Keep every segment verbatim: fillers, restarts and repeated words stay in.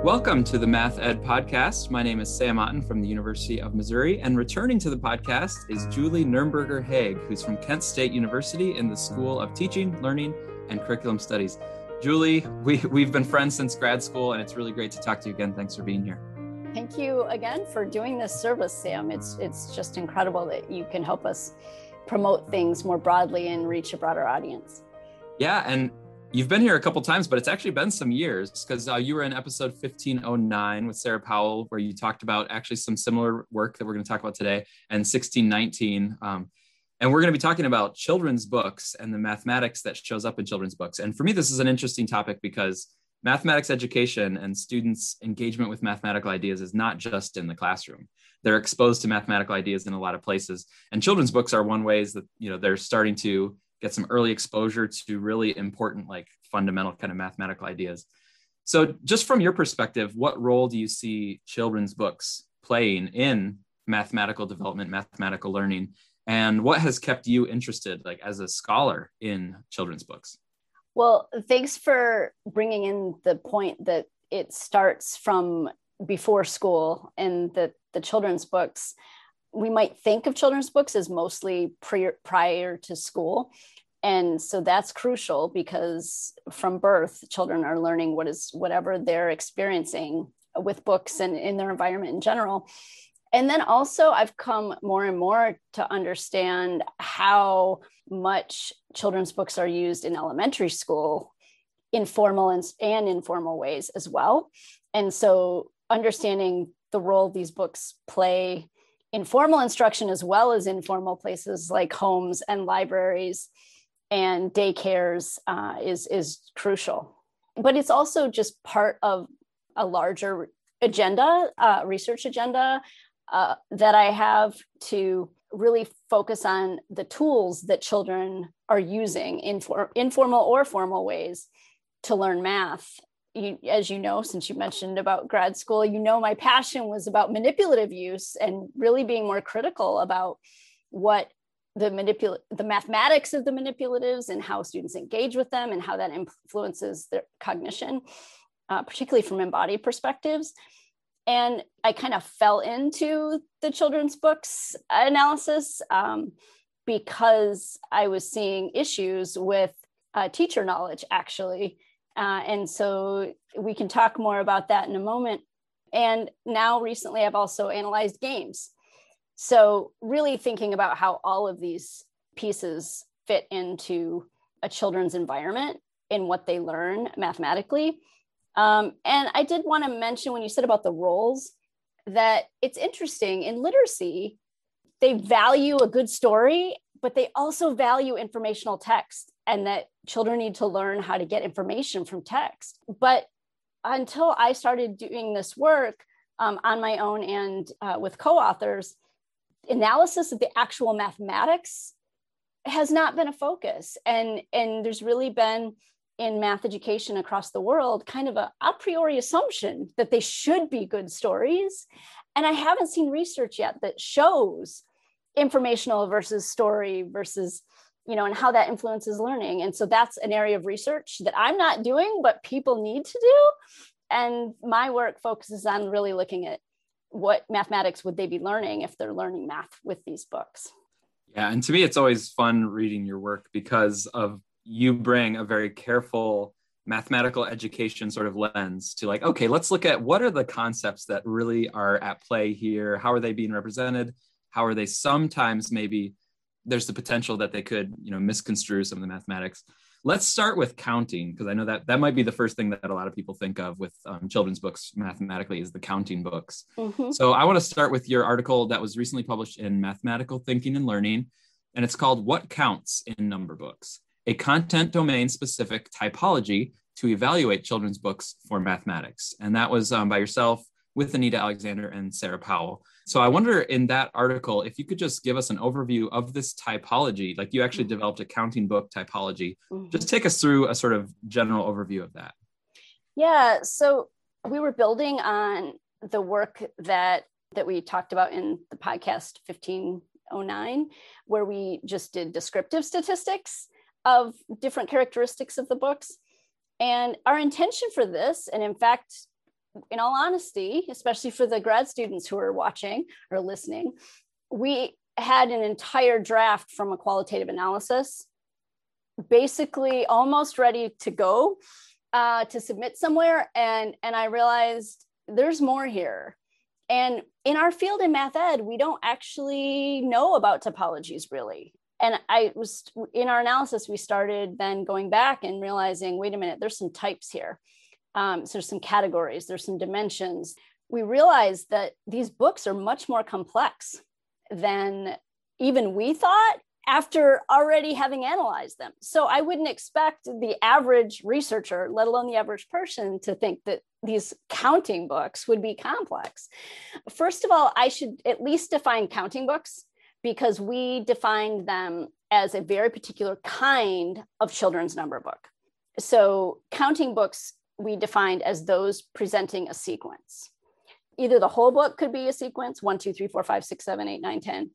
Welcome to the Math Ed Podcast. My name is Sam Otten from the University of Missouri, and returning to the podcast is Julie Nurnberger Haag, who's from Kent State University in the School of Teaching, Learning, and Curriculum Studies. Julie, we, we've been friends since grad school, and it's really great to talk to you again. Thanks for being here. Thank you again for doing this service, Sam. It's, it's just incredible that you can help us promote things more broadly and reach a broader audience. Yeah, and you've been here a couple times, but it's actually been some years because uh, you were in episode fifteen oh nine with Sarah Powell, where you talked about actually some similar work that we're going to talk about today, and sixteen nineteen. Um, and we're going to be talking about children's books and the mathematics that shows up in children's books. And for me, this is an interesting topic because mathematics education and students' engagement with mathematical ideas is not just in the classroom. They're exposed to mathematical ideas in a lot of places. And children's books are one ways that, you know, they're starting to get some early exposure to really important, like fundamental kind of mathematical ideas. So just from your perspective, what role do you see children's books playing in mathematical development, mathematical learning? And what has kept you interested, like as a scholar, in children's books? Well, thanks for bringing in the point that it starts from before school, and that the children's books, we might think of children's books as mostly pre- prior to school. And so that's crucial because from birth, children are learning what is whatever they're experiencing with books and in their environment in general. And then also I've come more and more to understand how much children's books are used in elementary school in formal and, and informal ways as well. And so understanding the role these books play in formal instruction as well as informal places like homes and libraries and daycares uh, is, is crucial. But it's also just part of a larger agenda, uh, research agenda uh, that I have to really focus on the tools that children are using in for, informal or formal ways to learn math. You, as you know, since you mentioned about grad school, you know, my passion was about manipulative use and really being more critical about what the manipul- the mathematics of the manipulatives and how students engage with them and how that influences their cognition, uh, particularly from embodied perspectives. And I kind of fell into the children's books analysis um, because I was seeing issues with uh, teacher knowledge, actually. Uh, and so we can talk more about that in a moment. And now recently, I've also analyzed games. So really thinking about how all of these pieces fit into a children's environment and what they learn mathematically. Um, and I did want to mention when you said about the roles that it's interesting in literacy, they value a good story, but they also value informational text, and that children need to learn how to get information from text. But until I started doing this work um, on my own and uh, with co-authors, analysis of the actual mathematics has not been a focus. And, and there's really been, in math education across the world, kind of a a priori assumption that they should be good stories. And I haven't seen research yet that shows informational versus story versus, you know, and how that influences learning. And so that's an area of research that I'm not doing, but people need to do. And my work focuses on really looking at what mathematics would they be learning if they're learning math with these books. Yeah, and to me, it's always fun reading your work because of you bring a very careful mathematical education sort of lens to like, okay, let's look at what are the concepts that really are at play here? How are they being represented? How are they sometimes maybe there's the potential that they could, you know, misconstrue some of the mathematics. Let's start with counting, because I know that that might be the first thing that a lot of people think of with um, children's books mathematically is the counting books. Mm-hmm. So I want to start with your article that was recently published in Mathematical Thinking and Learning, and it's called What Counts in Number Books? A content domain specific typology to evaluate children's books for mathematics. And that was um, by yourself with Anita Alexander and Sarah Powell. So I wonder in that article, if you could just give us an overview of this typology, like you actually developed a counting book typology, mm-hmm. just take us through a sort of general overview of that. Yeah, so we were building on the work that, that we talked about in the podcast fifteen oh nine, where we just did descriptive statistics of different characteristics of the books. And our intention for this, and in fact, in all honesty, especially for the grad students who are watching or listening, we had an entire draft from a qualitative analysis, basically almost ready to go uh, to submit somewhere. And, and I realized there's more here. And in our field in math ed, we don't actually know about topologies really. And I was in our analysis, we started then going back and realizing, wait a minute, there's some types here. Um, so there's some categories, there's some dimensions. We realized that these books are much more complex than even we thought after already having analyzed them. So I wouldn't expect the average researcher, let alone the average person, to think that these counting books would be complex. First of all, I should at least define counting books, because we defined them as a very particular kind of children's number book. So counting books, we defined as those presenting a sequence. Either the whole book could be a sequence, one, two, three, four, five, six, seven, eight, nine, ten,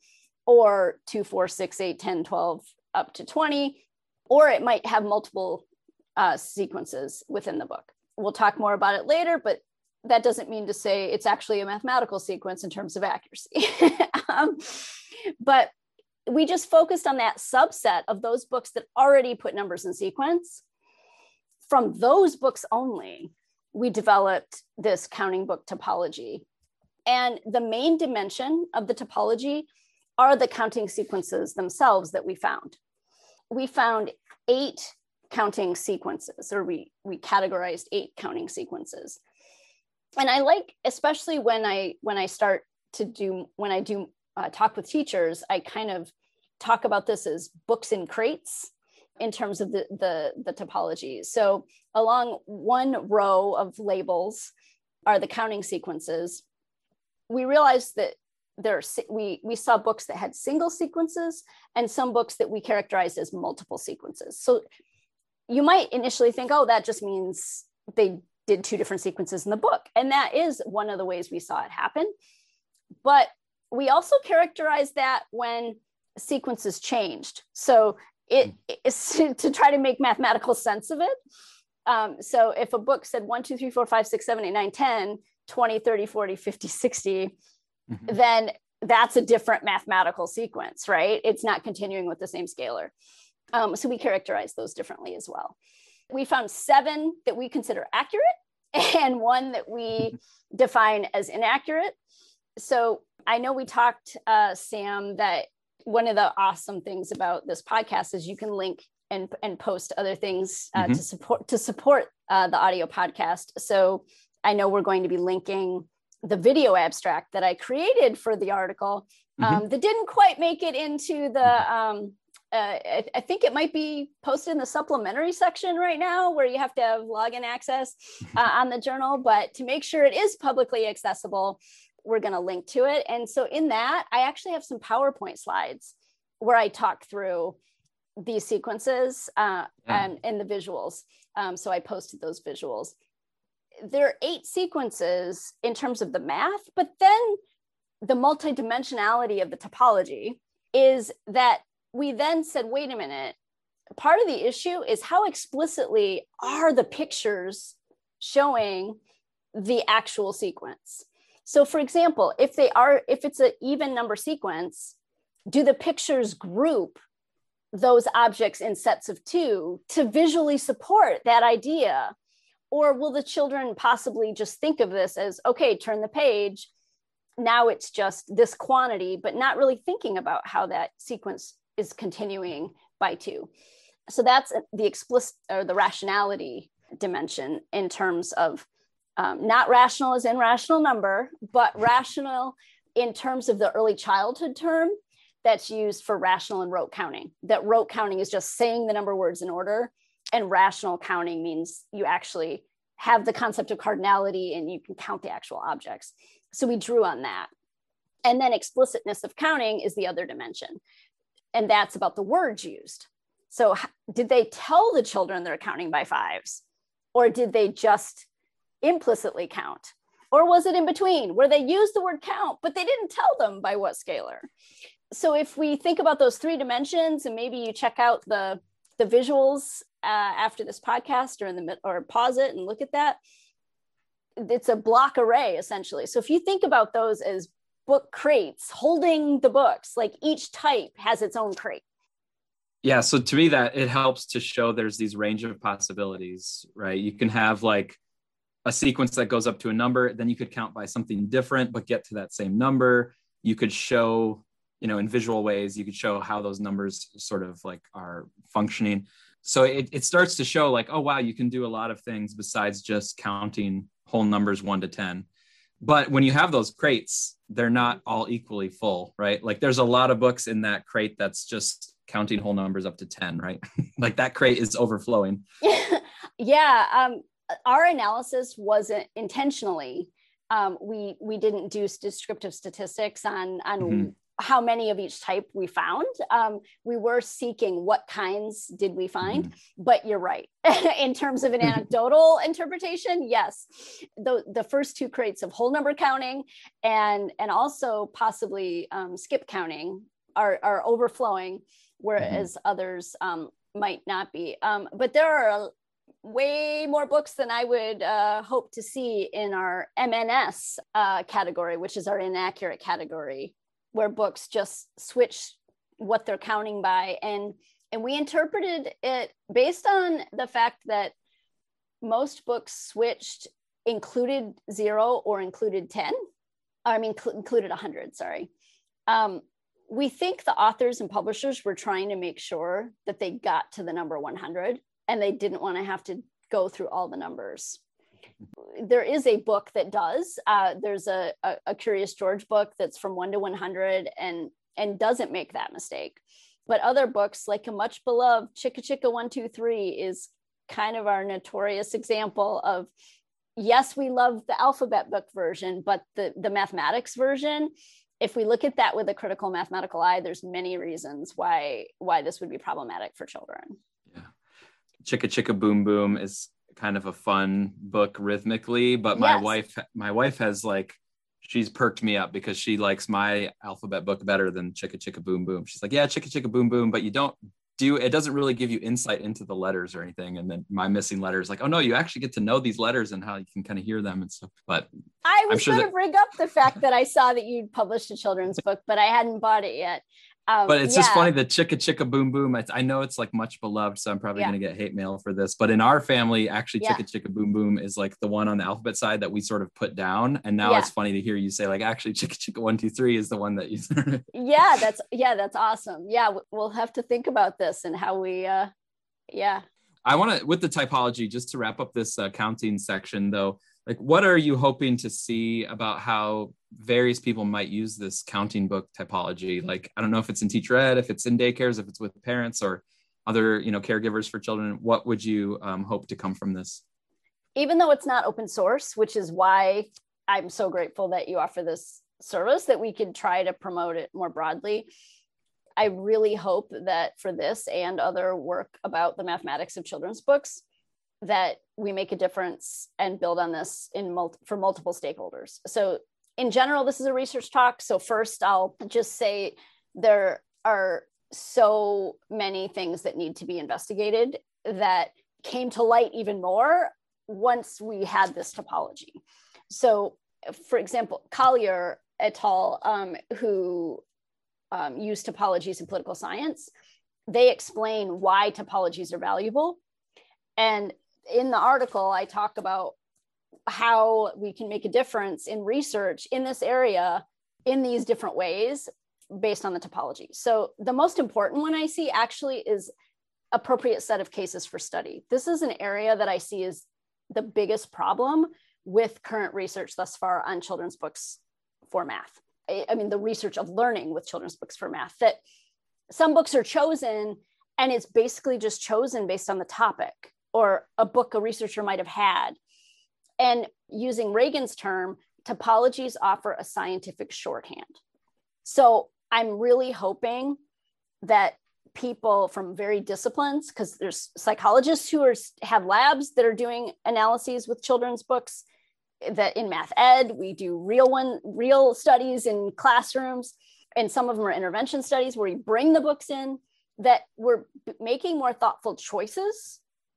or two, four, six, eight, ten, twelve, up to twenty, or it might have multiple uh, sequences within the book. We'll talk more about it later, but that doesn't mean to say it's actually a mathematical sequence in terms of accuracy. um, but we just focused on that subset of those books that already put numbers in sequence. From those books only, we developed this counting book topology. And the main dimension of the topology are the counting sequences themselves that we found. We found eight counting sequences, or we, we categorized eight counting sequences. And I like, especially when I when I start to do, when I do uh, talk with teachers, I kind of talk about this as books in crates in terms of the, the, the topology. So along one row of labels are the counting sequences. We realized that there are, we, we saw books that had single sequences and some books that we characterized as multiple sequences. So you might initially think, oh, that just means they did two different sequences in the book. And that is one of the ways we saw it happen. But we also characterized that when sequences changed. So it is to, to try to make mathematical sense of it. Um, so if a book said one, two, three, four, five, six, seven, eight, nine, ten, twenty, thirty, forty, fifty, sixty, mm-hmm. then that's a different mathematical sequence, right? It's not continuing with the same scalar. Um, so we characterize those differently as well. We found seven that we consider accurate and one that we define as inaccurate. So I know we talked, uh, Sam, that one of the awesome things about this podcast is you can link and, and post other things uh, mm-hmm. to support to support uh, the audio podcast. So I know we're going to be linking the video abstract that I created for the article um, mm-hmm. that didn't quite make it into the, um, uh, I, I think it might be posted in the supplementary section right now where you have to have login access uh, on the journal, but to make sure it is publicly accessible, we're going to link to it. And so in that, I actually have some PowerPoint slides where I talk through these sequences uh, yeah. and, and the visuals. Um, so I posted those visuals. There are eight sequences in terms of the math, but then the multidimensionality of the topology is that we then said, wait a minute, part of the issue is how explicitly are the pictures showing the actual sequence? So for example, if they are, if it's an even number sequence, do the pictures group those objects in sets of two to visually support that idea? Or will the children possibly just think of this as, okay, turn the page, now it's just this quantity, but not really thinking about how that sequence is continuing by two. So that's the explicit or the rationality dimension in terms of Um, not rational as in rational number, but rational in terms of the early childhood term that's used for rational and rote counting. That rote counting is just saying the number words in order, and rational counting means you actually have the concept of cardinality and you can count the actual objects. So we drew on that. And then explicitness of counting is the other dimension. And that's about the words used. So did they tell the children they're counting by fives? Or did they just implicitly count? Or was it in between where they used the word count, but they didn't tell them by what scalar? So if we think about those three dimensions, and maybe you check out the, the visuals uh, after this podcast or in the or pause it and look at that, it's a block array essentially. So if you think about those as book crates holding the books, like each type has its own crate. Yeah, so to me that it helps to show there's these range of possibilities, right? You can have like a sequence that goes up to a number, then you could count by something different, but get to that same number. You could show, you know, in visual ways, you could show how those numbers sort of like are functioning. So it, it starts to show like, oh, wow, you can do a lot of things besides just counting whole numbers one to ten. But when you have those crates, they're not all equally full, right? Like there's a lot of books in that crate that's just counting whole numbers up to ten, right? Like that crate is overflowing. Yeah. Um, our analysis wasn't intentionally, um, we, we didn't do descriptive statistics on, on mm-hmm. how many of each type we found. Um, we were seeking what kinds did we find, mm-hmm. but you're right. In terms of an anecdotal interpretation, yes, the, the first two crates of whole number counting and, and also possibly um, skip counting are, are overflowing, whereas mm-hmm. others um, might not be. Um, but there are way more books than I would uh, hope to see in our M N S uh, category, which is our inaccurate category, where books just switch what they're counting by. And, and we interpreted it based on the fact that most books switched included zero or included ten, I mean, cl- included one hundred, sorry. Um, we think the authors and publishers were trying to make sure that they got to the number one hundred and they didn't want to have to go through all the numbers. There is a book that does. Uh, there's a, a, a Curious George book that's from one to one hundred and, and doesn't make that mistake. But other books, like a much beloved Chicka Chicka one two three, is kind of our notorious example of, yes, we love the alphabet book version, but the, the mathematics version, if we look at that with a critical mathematical eye, there's many reasons why, why this would be problematic for children. Yeah. Chicka Chicka Boom Boom is kind of a fun book rhythmically, but my yes. wife, my wife has like, she's perked me up because she likes my alphabet book better than Chicka Chicka Boom Boom. She's like, yeah, Chicka Chicka Boom Boom, but you don't do, it doesn't really give you insight into the letters or anything. And then my missing letters, like, oh no, you actually get to know these letters and how you can kind of hear them and stuff. But I was sure going to that... bring up the fact that I saw that you'd published a children's book, but I hadn't bought it yet. Um, but it's yeah. just funny, the Chicka Chicka Boom Boom. It's, I know it's like much beloved, so I'm probably yeah. going to get hate mail for this. But in our family, actually, yeah. Chicka Chicka Boom Boom is like the one on the alphabet side that we sort of put down. And now yeah. it's funny to hear you say, like, actually, Chicka Chicka one two three is the one that you. yeah, that's yeah, that's awesome. Yeah, we'll have to think about this and how we. Uh, yeah. I want to, with the typology, just to wrap up this uh, counting section, though. Like, what are you hoping to see about how various people might use this counting book typology? Like, I don't know if it's in teacher ed, if it's in daycares, if it's with parents or other, you know, caregivers for children. What would you um, hope to come from this? Even though it's not open source, which is why I'm so grateful that you offer this service, that we could try to promote it more broadly. I really hope that for this and other work about the mathematics of children's books, that we make a difference and build on this in mul- for multiple stakeholders. So in general, this is a research talk. So first, I'll just say there are so many things that need to be investigated that came to light even more once we had this topology. So for example, Collier et al., um, who um, use topologies in political science, they explain why topologies are valuable. And in the article, I talk about how we can make a difference in research in this area in these different ways based on the topology. So the most important one I see actually is appropriate set of cases for study. This is an area that I see as the biggest problem with current research thus far on children's books for math. I mean, the research of learning with children's books for math, that some books are chosen and it's basically just chosen based on the topic or a book a researcher might have had. And using Reagan's term, topologies offer a scientific shorthand. So I'm really hoping that people from varied disciplines, because there's psychologists who are, have labs that are doing analyses with children's books, that in math ed, we do real one, real studies in classrooms, and some of them are intervention studies where we bring the books in, that we're making more thoughtful choices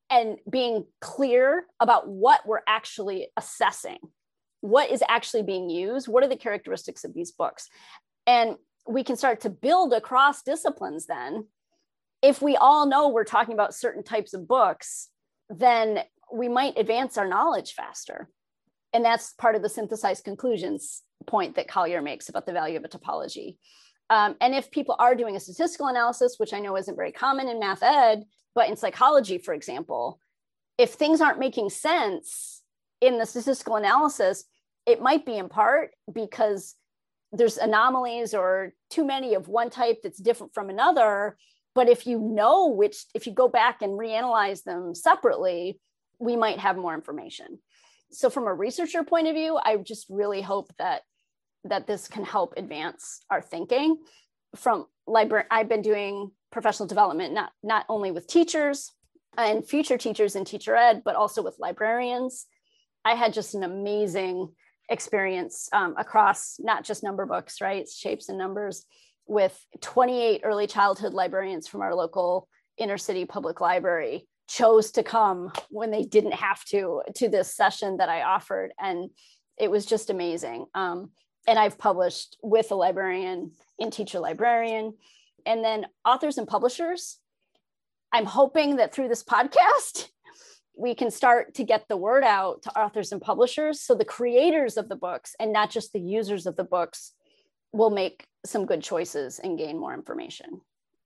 and being clear about what we're actually assessing, what is actually being used, what are the characteristics of these books. And we can start to build across disciplines then. If we all know we're talking about certain types of books, then we might advance our knowledge faster. And that's part of the synthesized conclusions point that Collier makes about the value of a topology. Um, and if people are doing a statistical analysis, which I know isn't very common in math ed, but in psychology, for example, if things aren't making sense in the statistical analysis, it might be in part because there's anomalies or too many of one type that's different from another. But if you know which, if you go back and reanalyze them separately, we might have more information. So from a researcher point of view, I just really hope that that this can help advance our thinking. From library, I've been doing professional development, not, not only with teachers and future teachers in teacher ed, but also with librarians. I had just an amazing experience um, across not just number books, right? Shapes and numbers, with twenty-eight early childhood librarians from our local inner city public library chose to come when they didn't have to, to this session that I offered. And it was just amazing. Um, and I've published with a librarian in Teacher Librarian. And then authors and publishers, I'm hoping that through this podcast, we can start to get the word out to authors and publishers. So the creators of the books and not just the users of the books will make some good choices and gain more information.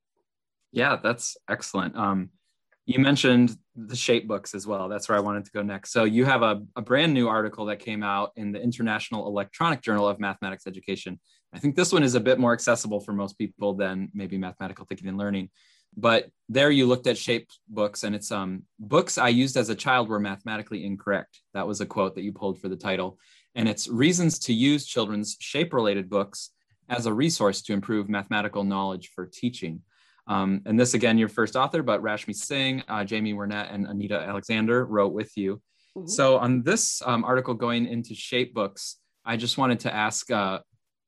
Yeah, that's excellent. Um, you mentioned the shape books as well. That's where I wanted to go next. So you have a, a brand new article that came out in the International Electronic Journal of Mathematics Education. I think this one is a bit more accessible for most people than maybe Mathematical Thinking and Learning. But there you looked at shape books, and it's um, books I used as a child were mathematically incorrect. That was a quote that you pulled for the title. And it's reasons to use children's shape-related books as a resource to improve mathematical knowledge for teaching. Um, and this, again, your first author, but Rashmi Singh, uh, Jamie Wernette, and Anita Alexander wrote with you. Mm-hmm. So on this um, article going into shape books, I just wanted to ask, uh,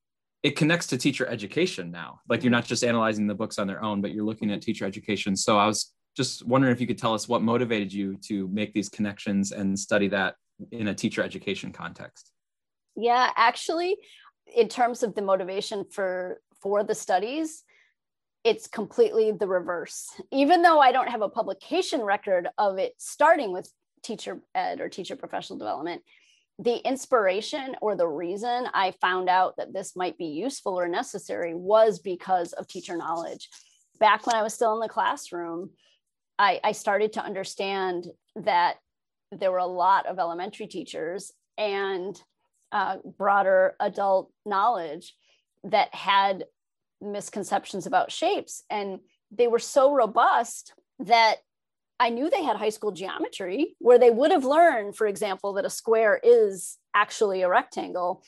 it connects to teacher education now. Like, you're not just analyzing the books on their own, but you're looking at teacher education. So I was just wondering if you could tell us what motivated you to make these connections and study that in a teacher education context. Yeah, actually, in terms of the motivation for, for the studies, it's completely the reverse. Even though I don't have a publication record of it starting with teacher ed or teacher professional development, the inspiration or the reason I found out that this might be useful or necessary was because of teacher knowledge. Back when I was still in the classroom, I, I started to understand that there were a lot of elementary teachers and uh, broader adult knowledge that had misconceptions about shapes. And they were so robust that I knew they had high school geometry where they would have learned, for example, that a square is actually a rectangle.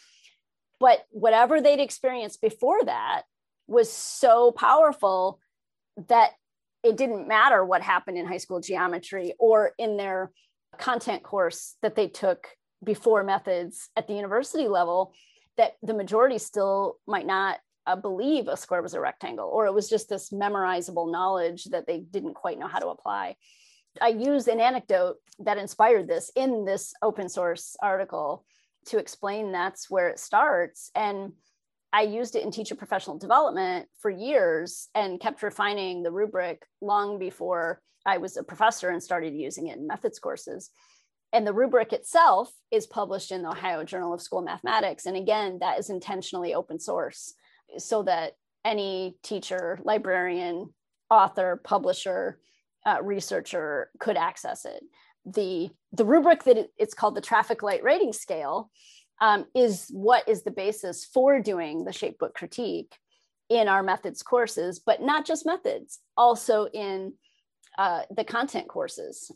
But whatever they'd experienced before that was so powerful that it didn't matter what happened in high school geometry or in their content course that they took before methods at the university level, that the majority still might not uh, believe a square was a rectangle, or it was just this memorizable knowledge that they didn't quite know how to apply. I used an anecdote that inspired this in this open source article to explain that's where it starts. And I used it in teacher professional development for years and kept refining the rubric long before I was a professor and started using it in methods courses. And the rubric itself is published in the Ohio Journal of School Mathematics. And again, that is intentionally open source so that any teacher, librarian, author, publisher, uh, researcher could access it. The, the rubric that it, it's called the traffic light rating scale um, is what is the basis for doing the shapebook critique in our methods courses, but not just methods, also in uh, the content courses.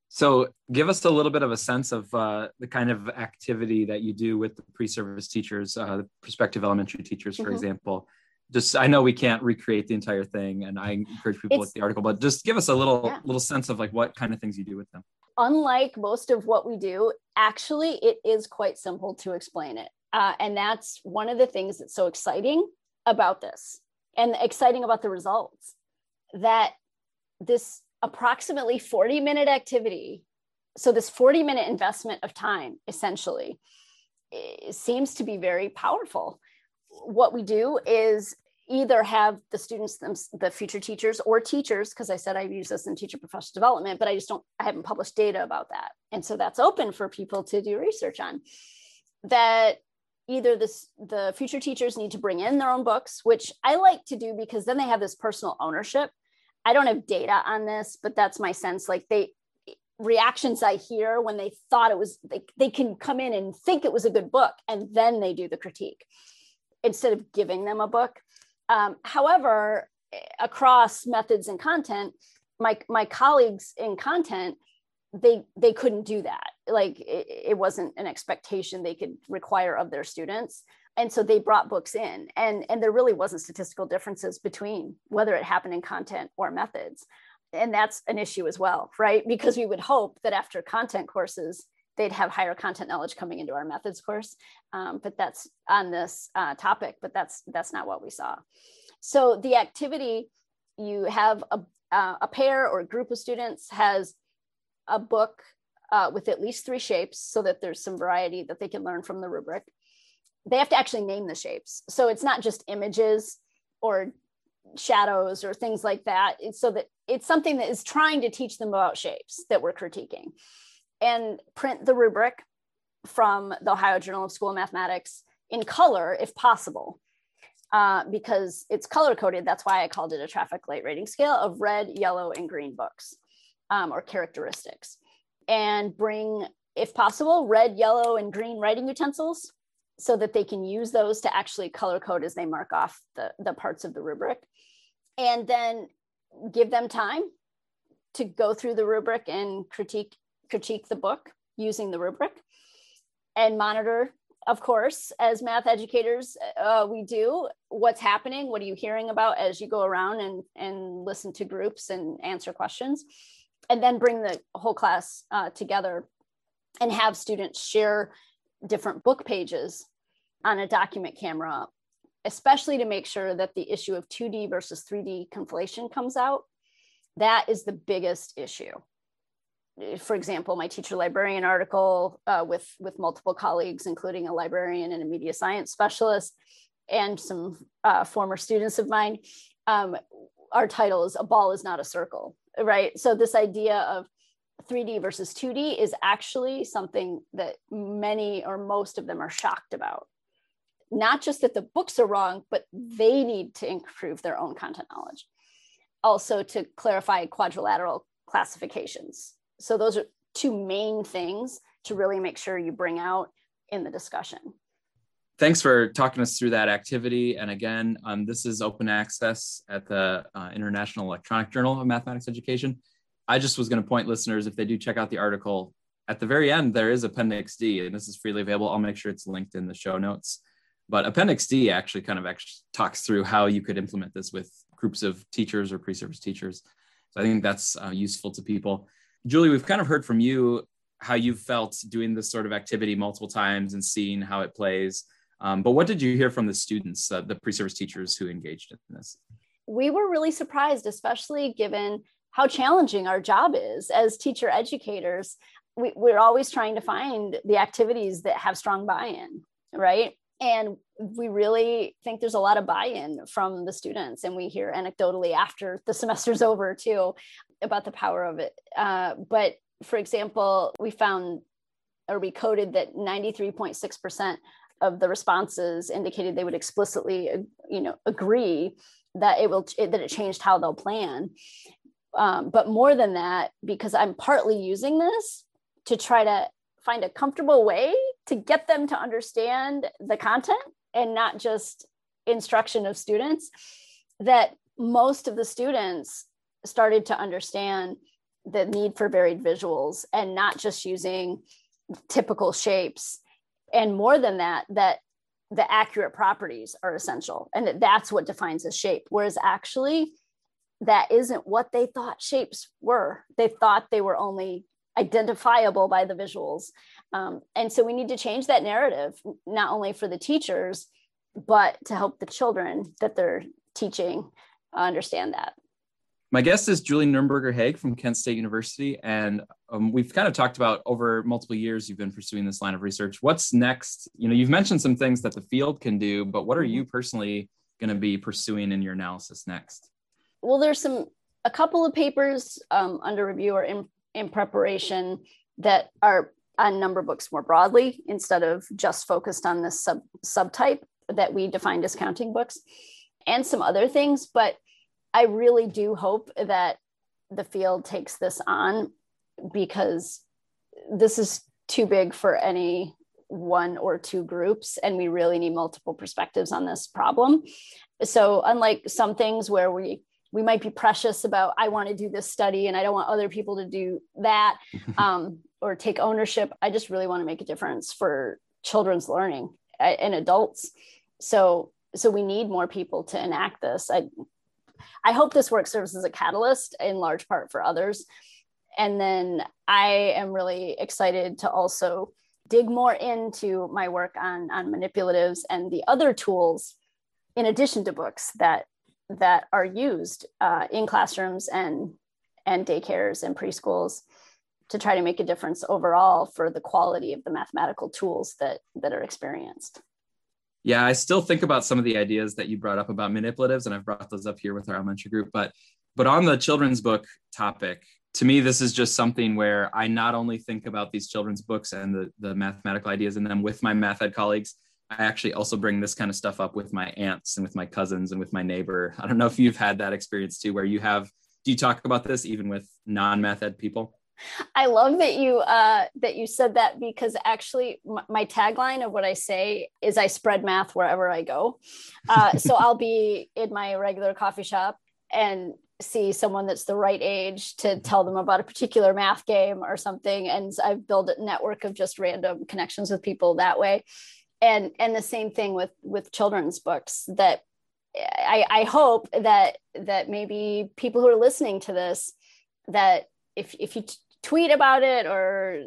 So give us a little bit of a sense of uh, the kind of activity that you do with the pre-service teachers, uh, the prospective elementary teachers, for mm-hmm. example. Just, I know we can't recreate the entire thing, and I encourage people with the article, but just give us a little yeah. little sense of like what kind of things you do with them. Unlike most of what we do, actually, it is quite simple to explain it. Uh, and that's one of the things that's so exciting about this and exciting about the results, that this approximately forty minute activity. So this forty minute investment of time, essentially, seems to be very powerful. What we do is either have the students, the future teachers or teachers, because I said I use this in teacher professional development, but I just don't, I haven't published data about that. And so that's open for people to do research on. That either this, the future teachers need to bring in their own books, which I like to do because then they have this personal ownership. I don't have data on this, but that's my sense. Like they, reactions I hear when they thought it was, they, they can come in and think it was a good book, and then they do the critique instead of giving them a book. Um, however, across methods and content, my, my colleagues in content, they, they couldn't do that. Like it, it wasn't an expectation they could require of their students. And so they brought books in, and, and there really wasn't statistical differences between whether it happened in content or methods. And that's an issue as well, right? Because we would hope that after content courses, they'd have higher content knowledge coming into our methods course. Um, but that's on this uh, topic, but that's that's not what we saw. So the activity, you have a, uh, a pair or a group of students has a book uh, with at least three shapes so that there's some variety that they can learn from the rubric. They have to actually name the shapes. So it's not just images or shadows or things like that. It's so that it's something that is trying to teach them about shapes that we're critiquing. And print the rubric from the Ohio Journal of School Mathematics in color, if possible, uh, because it's color coded. That's why I called it a traffic light rating scale of red, yellow, and green books um, or characteristics. And bring, if possible, red, yellow, and green writing utensils so that they can use those to actually color code as they mark off the, the parts of the rubric. And then give them time to go through the rubric and critique critique the book using the rubric, and monitor, of course, as math educators, uh, we do what's happening. What are you hearing about as you go around and, and listen to groups and answer questions, and then bring the whole class uh, together and have students share different book pages on a document camera, especially to make sure that the issue of two D versus three D conflation comes out. That is the biggest issue. For example, my teacher librarian article uh, with, with multiple colleagues, including a librarian and a media science specialist and some uh, former students of mine, um, our title is "A Ball is Not a Circle," right? So this idea of three D versus two D is actually something that many or most of them are shocked about. Not just that the books are wrong, but they need to improve their own content knowledge. Also to clarify quadrilateral classifications. So those are two main things to really make sure you bring out in the discussion. Thanks for talking us through that activity. And again, um, this is open access at the uh, International Electronic Journal of Mathematics Education. I just was going to point listeners, if they do check out the article, at the very end, there is Appendix D, and this is freely available. I'll make sure it's linked in the show notes. But Appendix D actually kind of actually talks through how you could implement this with groups of teachers or pre-service teachers. So I think that's uh, useful to people. Julie, we've kind of heard from you how you've felt doing this sort of activity multiple times and seeing how it plays. Um, but what did you hear from the students, uh, the pre-service teachers who engaged in this? We were really surprised, especially given how challenging our job is as teacher educators. We, we're always trying to find the activities that have strong buy-in, right? And we really think there's a lot of buy-in from the students. And we hear anecdotally after the semester's over too about the power of it. Uh, but for example, we found, or we coded that ninety-three point six percent of the responses indicated they would explicitly, you know, agree that it will, that it changed how they'll plan. Um, but more than that, because I'm partly using this to try to find a comfortable way to get them to understand the content and not just instruction of students, that most of the students started to understand the need for varied visuals and not just using typical shapes. And more than that, that the accurate properties are essential and that that's what defines a shape. Whereas actually that isn't what they thought shapes were. They thought they were only identifiable by the visuals. Um, and so we need to change that narrative, not only for the teachers, but to help the children that they're teaching understand that. My guest is Julie Nurnberger Haig from Kent State University. And um, we've kind of talked about over multiple years, you've been pursuing this line of research. What's next? You know, you've mentioned some things that the field can do, but what are you personally going to be pursuing in your analysis next? Well, there's some, a couple of papers um, under review or in, in preparation that are on number books more broadly, instead of just focused on this sub subtype that we defined as counting books, and some other things. But I really do hope that the field takes this on, because this is too big for any one or two groups, and we really need multiple perspectives on this problem. So unlike some things where we we might be precious about, I want to do this study and I don't want other people to do that, um, or take ownership, I just really want to make a difference for children's learning and adults. So so we need more people to enact this. I I hope this work serves as a catalyst in large part for others. And then I am really excited to also dig more into my work on, on manipulatives and the other tools, in addition to books, that that are used uh, in classrooms and, and daycares and preschools to try to make a difference overall for the quality of the mathematical tools that, that are experienced. Yeah, I still think about some of the ideas that you brought up about manipulatives, and I've brought those up here with our elementary group. But but on the children's book topic, to me, this is just something where I not only think about these children's books and the, the mathematical ideas in them with my math ed colleagues, I actually also bring this kind of stuff up with my aunts and with my cousins and with my neighbor. I don't know if you've had that experience too, where you have, do you talk about this even with non-math ed people? I love that you uh, that you said that, because actually m- my tagline of what I say is I spread math wherever I go. Uh, so I'll be in my regular coffee shop and see someone that's the right age to tell them about a particular math game or something. And I've built a network of just random connections with people that way. And, and the same thing with, with children's books, that I, I hope that, that maybe people who are listening to this, that if, if you t- tweet about it, or,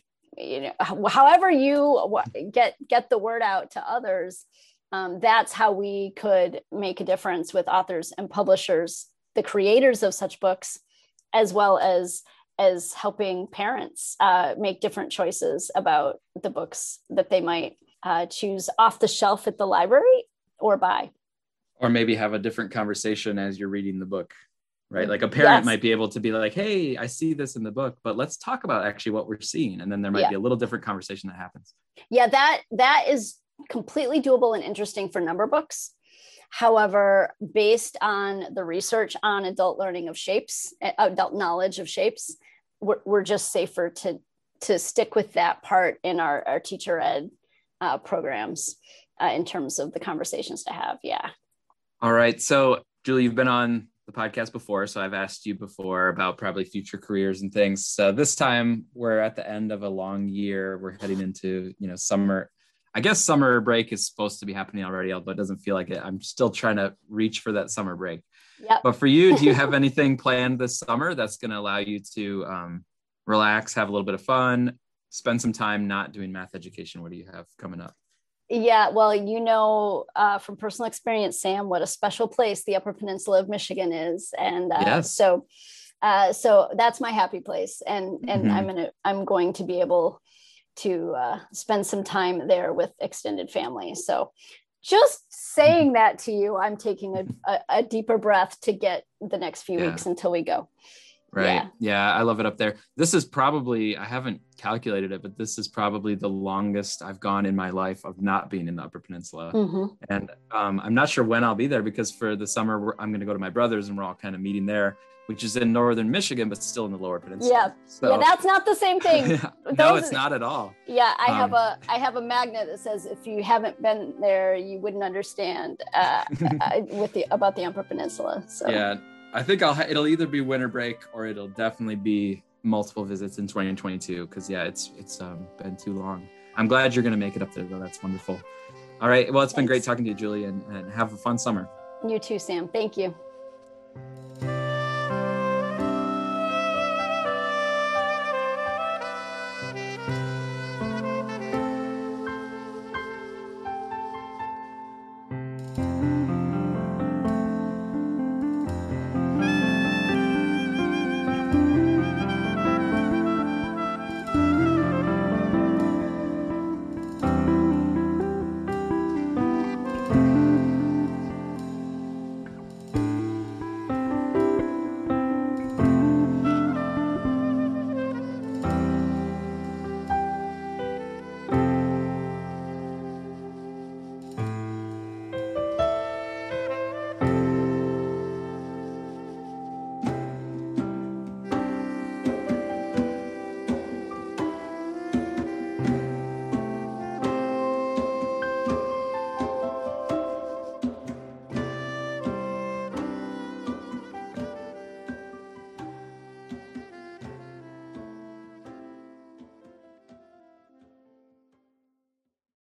you know, however you get, get the word out to others, um, that's how we could make a difference with authors and publishers, the creators of such books, as well as, as helping parents uh, make different choices about the books that they might uh, choose off the shelf at the library or buy. Or maybe have a different conversation as you're reading the book. Right? Like a parent yes. might be able to be like, hey, I see this in the book, but let's talk about actually what we're seeing. And then there might yeah. be a little different conversation that happens. Yeah, that that is completely doable and interesting for number books. However, based on the research on adult learning of shapes, adult knowledge of shapes, we're, we're just safer to, to stick with that part in our, our teacher ed uh, programs uh, in terms of the conversations to have. Yeah. All right. So Julie, you've been on the podcast before, so I've asked you before about probably future careers and things. So this time we're at the end of a long year. We're heading into, you know, summer. I guess summer break is supposed to be happening already, although it doesn't feel like it. I'm still trying to reach for that summer break. Yep. But for you, do you have anything planned this summer that's going to allow you to um, relax, have a little bit of fun, spend some time not doing math education? What do you have coming up? Yeah, well, you know, uh, from personal experience, Sam, what a special place the Upper Peninsula of Michigan is. And uh, yes. so uh, so that's my happy place. And and Mm-hmm. I'm gonna I'm going to be able to uh, spend some time there with extended family. So just saying that to you, I'm taking a, a, a deeper breath to get the next few Yeah. weeks until we go. Right. Yeah. yeah, I love it up there. This is probably, I haven't calculated it, but this is probably the longest I've gone in my life of not being in the Upper Peninsula. Mm-hmm. And um, I'm not sure when I'll be there, because for the summer, we're, I'm going to go to my brother's and we're all kind of meeting there, which is in northern Michigan, but still in the Lower Peninsula. Yeah, so, yeah, that's not the same thing. no, Those, it's not at all. Yeah, I have Um, a I have a magnet that says if you haven't been there, you wouldn't understand uh, uh, with the about the Upper Peninsula. So Yeah, I think I'll. Ha- it'll either be winter break or it'll definitely be multiple visits in twenty twenty-two. Because yeah, it's it's um, been too long. I'm glad you're going to make it up there, though. That's wonderful. All right. Well, it's been Thanks. great talking to you, Julie, and, and have a fun summer. You too, Sam. Thank you.